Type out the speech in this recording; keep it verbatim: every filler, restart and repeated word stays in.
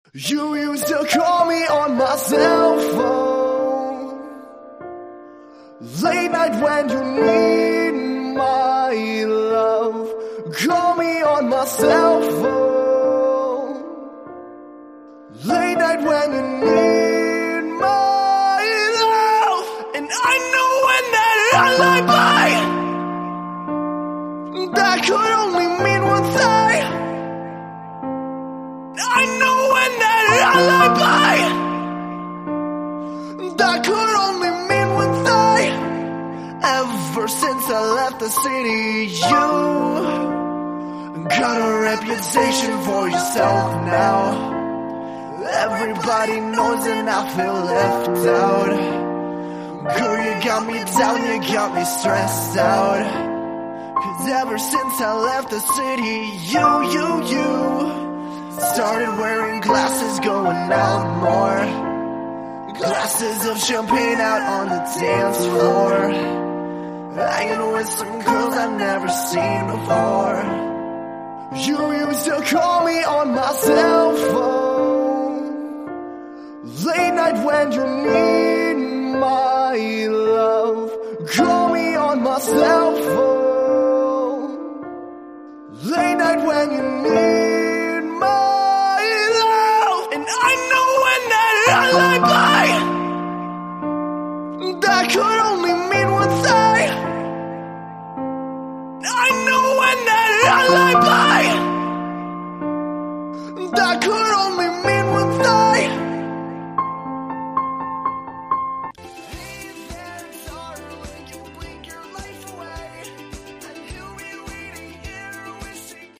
You used to call me on my cell phone late night when you need my love. Call me on my cell phone late night when you need my love. And I know when that lullaby that could only mean one thing. I know when that lullaby that could only mean one thing. Ever since I left the city, you got a reputation for yourself now. Everybody knows and I feel left out. Girl, you got me down, you got me stressed out. Cause ever since I left the city, you, you, you started wearing glasses, going out more. Glasses of champagne out on the dance floor, hanging with some girls I've never seen before. You used to call me on my cell phone late night when you need my love. Call me on my cell phone late night when you need my love. And I know when that lullaby that could only mean one thing. I know when that lullaby that could only mean